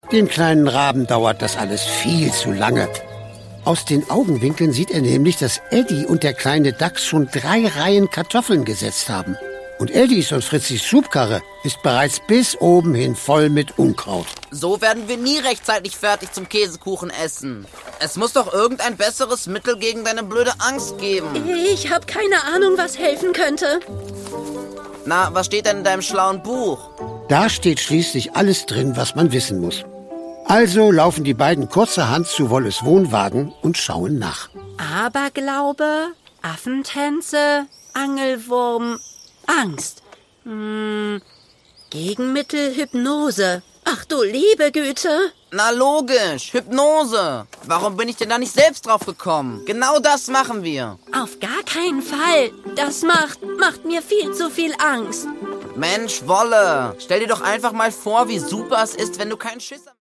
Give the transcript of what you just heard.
Dem kleinen Raben dauert das alles viel zu lange. Aus den Augenwinkeln sieht er nämlich, dass Eddie und der kleine Dachs schon 3 Reihen Kartoffeln gesetzt haben. Und Eddies und Fritzis Schubkarre ist bereits bis oben hin voll mit Unkraut. So werden wir nie rechtzeitig fertig zum Käsekuchen essen. Es muss doch irgendein besseres Mittel gegen deine blöde Angst geben. Ich habe keine Ahnung, was helfen könnte. Na, was steht denn in deinem schlauen Buch? Da steht schließlich alles drin, was man wissen muss. Also laufen die beiden kurzerhand zu Wolles Wohnwagen und schauen nach. Aberglaube, Affentänze, Angelwurm, Angst. Gegenmittel, Hypnose. Ach du liebe Güte. Na logisch, Hypnose. Warum bin ich denn da nicht selbst drauf gekommen? Genau das machen wir. Auf gar keinen Fall. Das macht mir viel zu viel Angst. Mensch, Wolle, stell dir doch einfach mal vor, wie super es ist, wenn du keinen Schiss hast.